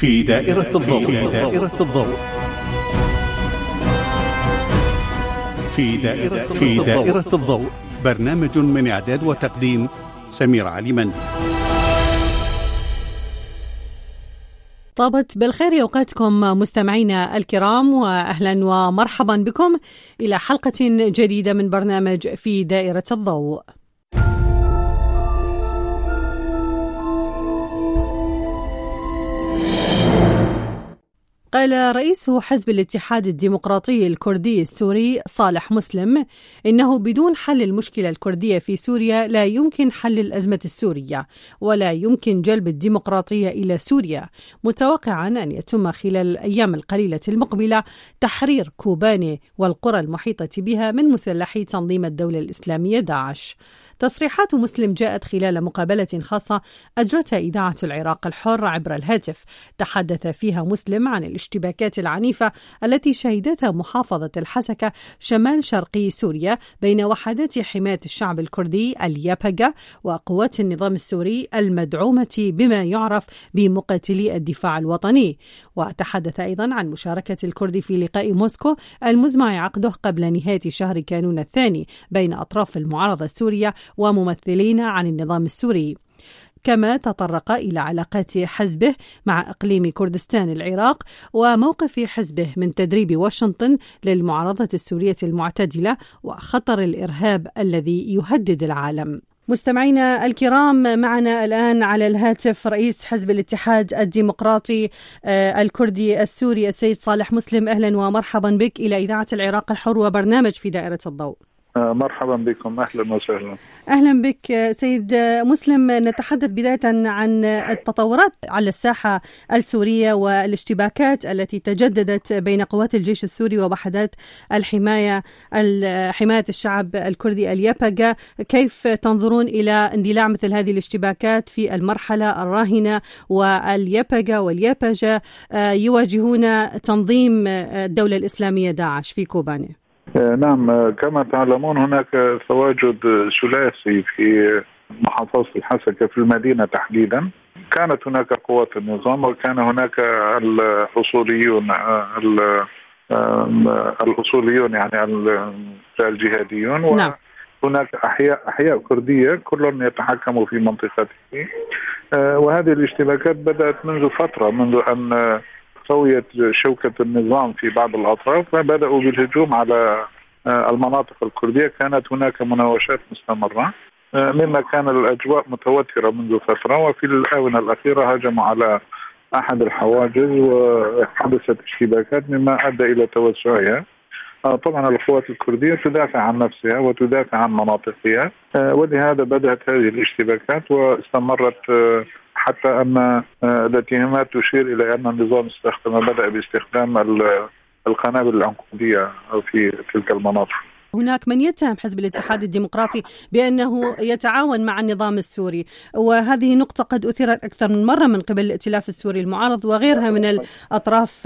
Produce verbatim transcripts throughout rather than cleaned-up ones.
في دائرة الضوء في دائرة الضوء في دائرة في دائرة الضوء، برنامج من إعداد وتقديم سمير علي مندي. طابت بالخير أوقاتكم مستمعينا الكرام، وأهلا ومرحبا بكم إلى حلقة جديدة من برنامج في دائرة الضوء. قال رئيس حزب الاتحاد الديمقراطي الكردي السوري صالح مسلم إنه بدون حل المشكلة الكردية في سوريا لا يمكن حل الأزمة السورية ولا يمكن جلب الديمقراطية إلى سوريا، متوقعا أن يتم خلال الأيام القليلة المقبلة تحرير كوباني والقرى المحيطة بها من مسلحي تنظيم الدولة الإسلامية داعش. تصريحات مسلم جاءت خلال مقابلة خاصة أجرتها إذاعة العراق الحر عبر الهاتف، تحدث فيها مسلم عن الاشتباكات العنيفة التي شهدتها محافظة الحسكة شمال شرقي سوريا بين وحدات حماية الشعب الكردي اليابغا وقوات النظام السوري المدعومة بما يعرف بمقاتلي الدفاع الوطني. وتحدث أيضا عن مشاركة الكرد في لقاء موسكو المزمع عقده قبل نهاية شهر كانون الثاني بين أطراف المعارضة السورية وممثلين عن النظام السوري. كما تطرق إلى علاقات حزبه مع إقليم كردستان العراق وموقف حزبه من تدريب واشنطن للمعارضة السورية المعتدلة وخطر الإرهاب الذي يهدد العالم. مستمعينا الكرام، معنا الآن على الهاتف رئيس حزب الاتحاد الديمقراطي الكردي السوري السيد صالح مسلم. أهلا ومرحبا بك إلى إذاعة العراق الحر وبرنامج في دائرة الضوء. مرحبا بكم، أهلا وسهلا. أهلا بك سيد مسلم. نتحدث بداية عن التطورات على الساحة السورية والاشتباكات التي تجددت بين قوات الجيش السوري ووحدات الحماية حماية الشعب الكردي اليابغا. كيف تنظرون إلى اندلاع مثل هذه الاشتباكات في المرحلة الراهنة واليابغا واليابجة يواجهون تنظيم الدولة الإسلامية داعش في كوباني؟ نعم، كما تعلمون هناك تواجد ثلاثي في محافظة الحسكة في المدينة تحديدا. كانت هناك قوات النظام وكان هناك الأصوليون الأصوليون يعني الجهاديون، نعم. وهناك أحياء أحياء كردية كل يتحكم في منطقته. وهذه الاشتباكات بدأت منذ فترة، منذ أن قوية شوكة النظام في بعض الأطراف فبدأوا بالهجوم على المناطق الكردية. كانت هناك مناوشات مستمرة، مما كان الأجواء متوترة منذ فترة، وفي الآونة الأخيرة هجموا على أحد الحواجز وحدثت اشتباكات مما أدى إلى توسعها. طبعا القوات الكردية تدافع عن نفسها وتدافع عن مناطقها، ولهذا بدأت هذه الاشتباكات واستمرت حتى أن الاتهامات تشير إلى أن النظام استخدم بدأ باستخدام القنابل العنقودية في تلك المناطق. هناك من يتهم حزب الاتحاد الديمقراطي بأنه يتعاون مع النظام السوري، وهذه نقطة قد أثيرت أكثر من مرة من قبل الائتلاف السوري المعارض وغيرها من الأطراف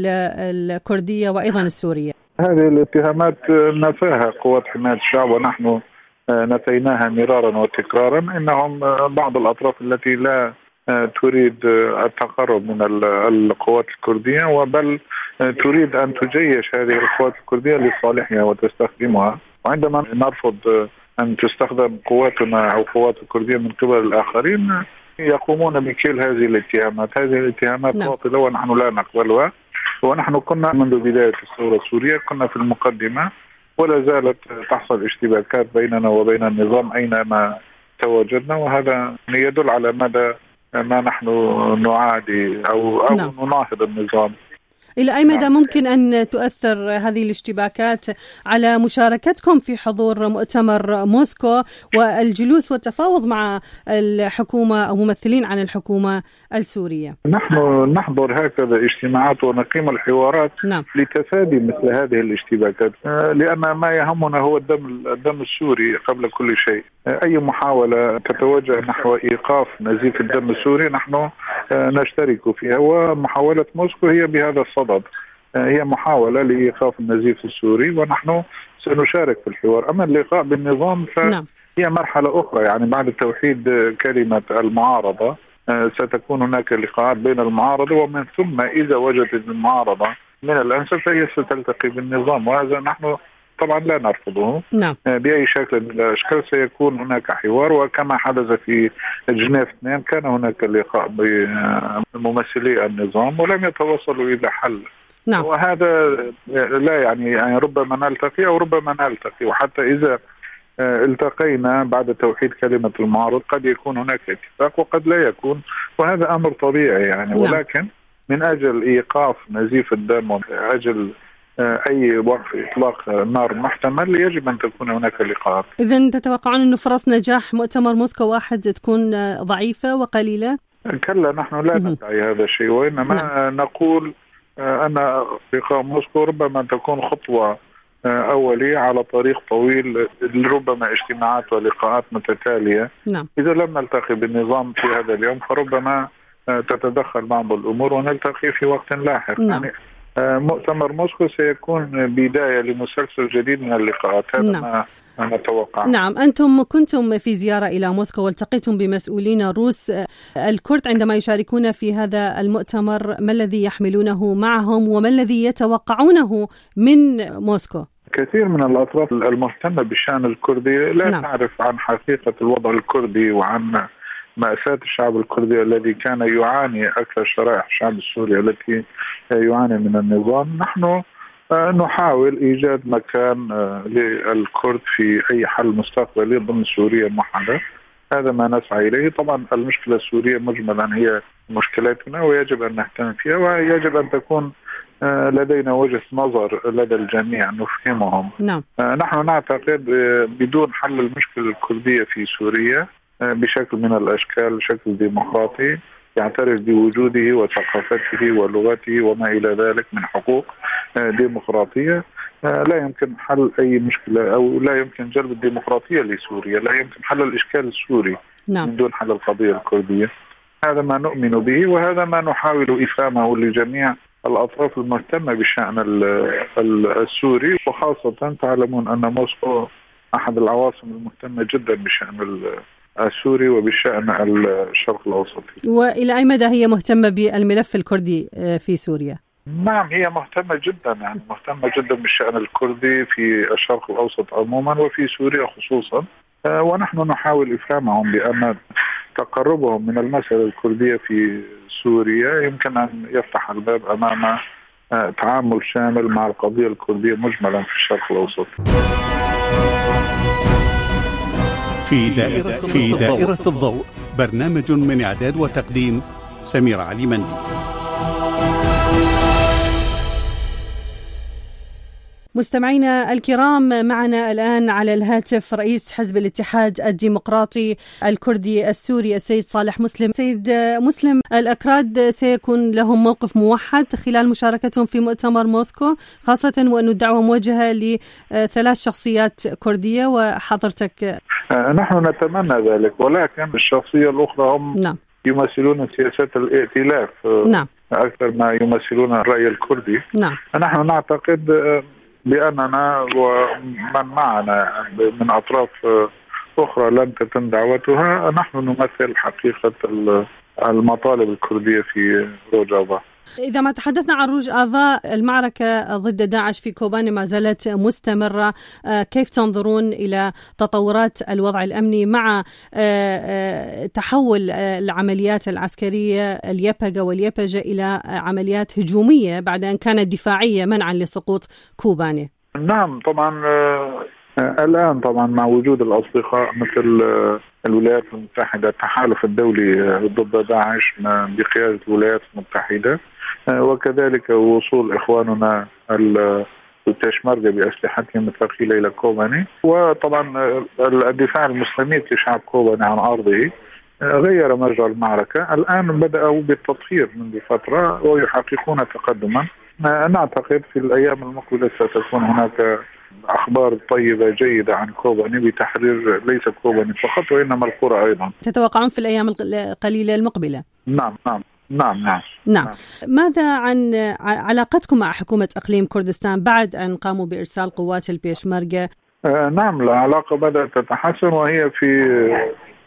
الكردية وأيضا السورية. هذه الاتهامات نفاها قوات حماية الشعب، ونحن نفيناها مرارا وتكرارا. إنهم بعض الأطراف التي لا تريد التقرب من القوات الكردية، وبل تريد أن تجيش هذه القوات الكردية لصالحها وتستخدمها. وعندما نرفض أن تستخدم قواتنا أو قوات الكردية من قبل الآخرين يقومون بكل هذه الاتهامات. هذه الاتهامات باطلة ونحن لا نقبلها. ونحن كنا منذ بداية الثورة السورية كنا في المقدمة، ولا زالت تحصل اشتباكات بيننا وبين النظام أينما تواجدنا، وهذا يدل على مدى ما نحن نعادي أو, أو نعم. نناهض النظام. إلى أي مدى ممكن أن تؤثر هذه الاشتباكات على مشاركتكم في حضور مؤتمر موسكو والجلوس والتفاوض مع الحكومة أو ممثلين عن الحكومة السورية؟ نحن نحضر هكذا اجتماعات ونقيم الحوارات، نعم. لتفادي مثل هذه الاشتباكات، لأن ما يهمنا هو الدم الدم السوري قبل كل شيء. أي محاولة تتوجه نحو إيقاف نزيف الدم السوري نحن نشترك فيها، ومحاولة موسكو هي بهذا الصدد، هي محاولة لإيقاف النزيف السوري ونحن سنشارك في الحوار. أما اللقاء بالنظام فهي مرحلة أخرى، يعني بعد توحيد كلمة المعارضة ستكون هناك لقاءات بين المعارضة، ومن ثم إذا وجدت المعارضة من الأنسب فهي ستلتقي بالنظام، وهذا نحن طبعا لا نرفضه. نعم. بأي شكل من الأشكال سيكون هناك حوار، وكما حدث في جنيف اثنين كان هناك لقاء بممثلي النظام ولم يتوصلوا إلى حل. نعم. وهذا لا يعني, يعني ربما نلتقي أو ربما نلتقي، وحتى إذا التقينا بعد توحيد كلمة المعارض قد يكون هناك اتفاق وقد لا يكون، وهذا أمر طبيعي يعني. نعم. ولكن من أجل إيقاف نزيف الدم ومن أجل أي وقف إطلاق نار محتمل يجب أن تكون هناك لقاءات. إذن تتوقعون أن فرص نجاح مؤتمر موسكو واحد تكون ضعيفة وقليلة؟ كلا، نحن لا ندعي هذا الشيء، وإنما نعم. نقول أن لقاء موسكو ربما تكون خطوة أولية على طريق طويل، ربما اجتماعات ولقاءات متتالية. نعم. إذا لم نلتقي بالنظام في هذا اليوم فربما تتدخل بعض الأمور ونلتقي في وقت لاحق. نعم. يعني مؤتمر موسكو سيكون بداية لمسلسل جديد من اللقاءات، هذا نعم. ما نتوقع. نعم. أنتم كنتم في زيارة إلى موسكو والتقيتم بمسؤولين روس. الكرد عندما يشاركون في هذا المؤتمر ما الذي يحملونه معهم وما الذي يتوقعونه من موسكو؟ كثير من الأطراف المهتمة بالشأن الكردي لا نعم. تعرف عن حقيقة الوضع الكردي وعن مأساة الشعب الكردي الذي كان يعاني أكثر شرائح الشعب السوري التي يعاني من النظام. نحن نحاول إيجاد مكان للكرد في أي حل مستقبلي ضمن سوريا الموحدة، هذا ما نسعى إليه. طبعا المشكلة السورية مجملا هي مشكلتنا ويجب أن نهتم فيها، ويجب أن تكون لدينا وجهة نظر لدى الجميع نفهمهم. نعم. نحن نعتقد بدون حل المشكلة الكردية في سوريا بشكل من الأشكال، شكل ديمقراطي يعترف بوجوده وثقافته ولغته وما إلى ذلك من حقوق ديمقراطية، لا يمكن حل أي مشكلة أو لا يمكن جلب الديمقراطية لسوريا، لا يمكن حل الإشكال السوري. نعم. من دون حل القضية الكردية. هذا ما نؤمن به وهذا ما نحاول إفهامه لجميع الأطراف المهتمة بالشأن السوري، وخاصة تعلمون أن موسكو أحد العواصم المهتمة جدا بالشأن السوري وبالشأن الشرق الأوسط. وإلى أي مدى هي مهتمة بالملف الكردي في سوريا؟ نعم، هي مهتمة جدا، يعني مهتمة جدا بالشأن الكردي في الشرق الأوسط عموما وفي سوريا خصوصا، ونحن نحاول إفهامهم بأن تقربهم من المسألة الكردية في سوريا يمكن أن يفتح الباب أمام تعامل شامل مع القضية الكردية مجملا في الشرق الأوسط. في دائرة, في دائرة الضوء، برنامج من إعداد وتقديم سمير علي مندي. مستمعينا الكرام، معنا الآن على الهاتف رئيس حزب الاتحاد الديمقراطي الكردي السوري السيد صالح مسلم. سيد مسلم، الأكراد سيكون لهم موقف موحد خلال مشاركتهم في مؤتمر موسكو، خاصة وأن الدعوة موجهة لثلاث شخصيات كردية وحضرتك. نحن نتمنى ذلك، ولكن الشخصية الأخرى هم نعم. يمثلون سياسات الائتلاف نعم. أكثر ما يمثلون الرأي الكردي. نعم. نحن نعتقد بأننا ومن معنا من أطراف أخرى لن تتم دعوتها، نحن نمثل حقيقة المطالب الكردية في روجافا. إذا ما تحدثنا عن روجافا، المعركة ضد داعش في كوباني ما زالت مستمرة، كيف تنظرون إلى تطورات الوضع الأمني مع تحول العمليات العسكرية اليبهة واليبهة إلى عمليات هجومية بعد أن كانت دفاعية منعا لسقوط كوباني؟ نعم طبعا. الآن طبعا مع وجود الأصدقاء مثل الولايات المتحدة، التحالف الدولي ضد داعش بقيادة الولايات المتحدة، وكذلك وصول إخواننا البشمركة بأسلحتهم الثقيلة إلى كوباني، وطبعا الدفاع المستميت لشعب كوباني عن أرضه غير مجرى المعركة. الآن بدأوا بالتطهير منذ فترة ويحققون تقدما. نعتقد في الأيام المقبلة ستكون هناك أخبار طيبة جيدة عن كوباني بتحرير ليس كوباني فقط وإنما القرى أيضا. تتوقعون في الأيام القليلة المقبلة؟ نعم نعم نعم نعم. نعم. ماذا عن علاقتكم مع حكومة إقليم كردستان بعد أن قاموا بإرسال قوات البيشمركة؟ آه نعم، العلاقة بدأت تتحسن وهي في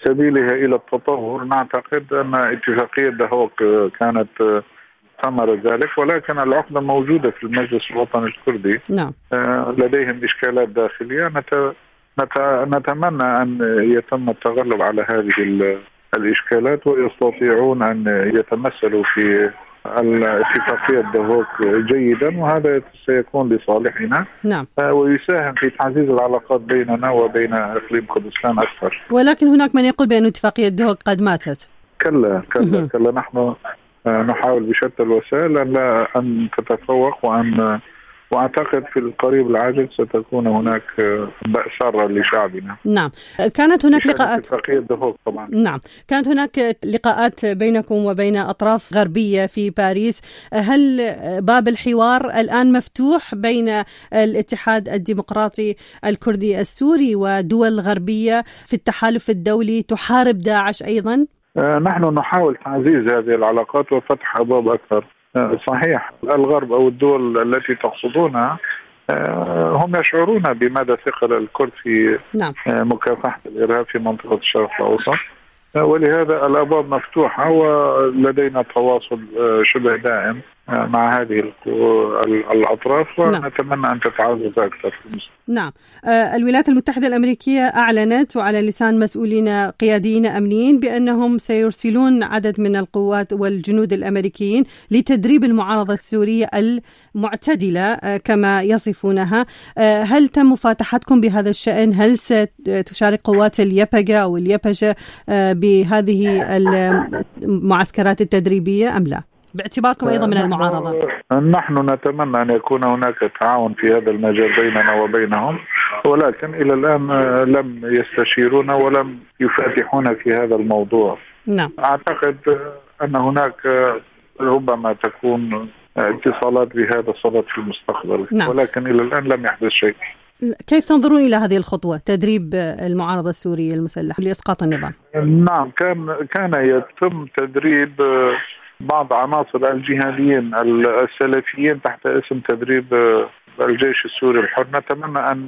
سبيلها إلى التطور. نعتقد أن اتفاقية دهوك كانت ثمر ذلك، ولكن العقدة موجودة في المجلس الوطني الكردي. نعم. لديهم إشكالات داخلية، نت... نت... نتمنى أن يتم التغلب على هذه الإشكالات ويستطيعون أن يتمثلوا في الاتفاقية دهوك جيدا، وهذا سيكون لصالحنا. نعم. ويساهم في تعزيز العلاقات بيننا وبين إقليم كردستان أكثر. ولكن هناك من يقول بأن اتفاقية دهوك قد ماتت. كلا كلا كلا نحن نحاول بشتى الوسائل أن لا أن تتفوق، وأن وأعتقد في القريب العاجل ستكون هناك بأسارة لشعبنا. نعم. كانت هناك لقاءات طبعا. نعم. كانت هناك لقاءات بينكم وبين أطراف غربية في باريس. هل باب الحوار الآن مفتوح بين الاتحاد الديمقراطي الكردي السوري ودول غربية في التحالف الدولي تحارب داعش أيضا؟ نحن نحاول تعزيز هذه العلاقات وفتح أبواب أكثر. صحيح الغرب أو الدول التي تقصدونها هم يشعرون بمدى ثقل الكرد في نعم. مكافحة الإرهاب في منطقة الشرق الأوسط، ولهذا الأبواب مفتوحة ولدينا تواصل شبه دائم مع هذه الأطراف، ونتمنى نعم. أن تتعزز أكثر في المستقبل. نعم. آه الولايات المتحدة الأمريكية أعلنت وعلى لسان مسؤولين قياديين أمنيين بأنهم سيرسلون عدد من القوات والجنود الأمريكيين لتدريب المعارضة السورية المعتدلة آه كما يصفونها. آه هل تم مفاتحتكم بهذا الشأن؟ هل ستشارك قوات اليبجة أو اليبجة آه بهذه المعسكرات التدريبية أم لا؟ باعتباركم أيضا من المعارضة. نحن نتمنى أن يكون هناك تعاون في هذا المجال بيننا وبينهم، ولكن إلى الآن لم يستشيرونا ولم يفاتحونا في هذا الموضوع. نعم. أعتقد أن هناك ربما تكون اتصالات بهذا الصدد في المستقبل. نعم. ولكن إلى الآن لم يحدث شيء. كيف تنظرون إلى هذه الخطوة، تدريب المعارضة السورية المسلحة لإسقاط النظام؟ نعم، كان كان يتم تدريب بعض عناصر الجهاديين السلفيين تحت اسم تدريب الجيش السوري الحر. نتمنى أن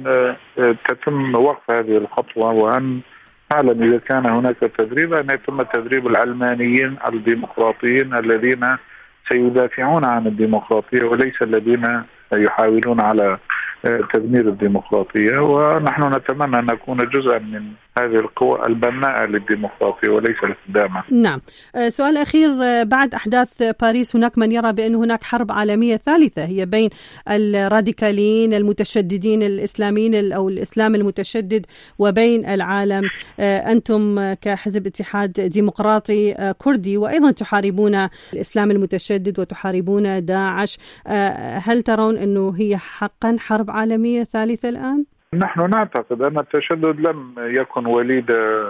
تتم وقف هذه الخطوة، وأن فعلا إذا كان هناك تدريب أن يتم تدريب العلمانيين الديمقراطيين الذين سيدافعون عن الديمقراطية وليس الذين يحاولون على تدمير الديمقراطية. ونحن نتمنى أن نكون جزءا من هذه القوى البناءة للديمقراطية وليس الهدامة. نعم. سؤال أخير، بعد أحداث باريس هناك من يرى بأن هناك حرب عالمية ثالثة هي بين الراديكاليين المتشددين الإسلاميين أو الإسلام المتشدد وبين العالم. أنتم كحزب اتحاد ديمقراطي كردي وأيضا تحاربون الإسلام المتشدد وتحاربون داعش، هل ترون أنه هي حقا حرب عالمية ثالثة الآن؟ نحن نعتقد أن التشدد لم يكن وليد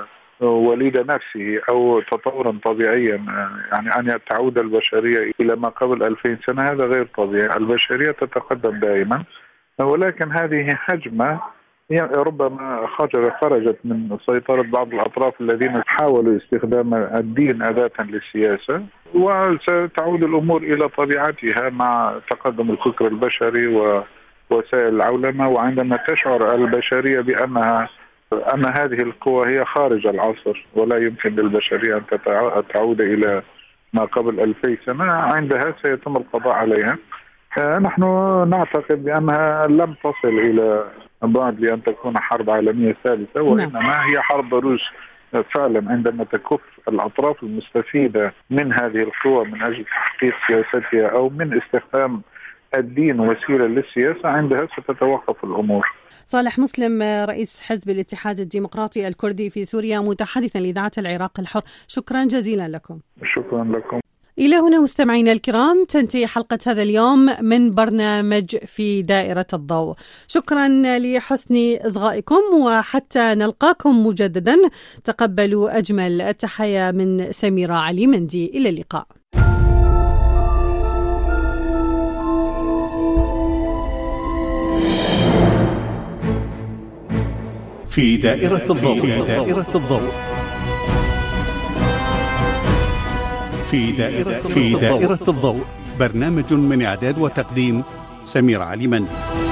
وليد نفسه أو تطورا طبيعيا، يعني أن تعود البشرية إلى ما قبل ألفين سنة هذا غير طبيعي. البشرية تتقدم دائما، ولكن هذه هجمة ربما خرجت من سيطرة بعض الأطراف الذين حاولوا استخدام الدين أداة للسياسة، وستعود الأمور إلى طبيعتها مع تقدم الفكر البشري و وسائل العولمة. وعندما تشعر البشرية بأنها أن هذه القوى هي خارج العصر ولا يمكن للبشرية أن تعود إلى ما قبل ألفي سنة، عندها سيتم القضاء عليها. نحن نعتقد بأنها لم تصل إلى بعد لأن تكون حرب عالمية ثالثة، وإنما هي حرب ضروس فعلا عندما تكف الأطراف المستفيدة من هذه القوى من أجل تحقيق سياستها أو من استخدام الدين وسيلة للسياسة، عندها ستتوقف الأمور. صالح مسلم، رئيس حزب الاتحاد الديمقراطي الكردي في سوريا، متحدثا لإذاعة العراق الحر، شكرا جزيلا لكم. شكرا لكم. إلى هنا مستمعينا الكرام تنتهي حلقة هذا اليوم من برنامج في دائرة الضوء. شكرا لحسن إصغائكم، وحتى نلقاكم مجددا تقبلوا أجمل التحية من سميرة علي مندي. إلى اللقاء. في دائرة الضوء. في دائرة الضوء. في دائرة في دائرة الضوء، برنامج من إعداد وتقديم سميرة علي مندي.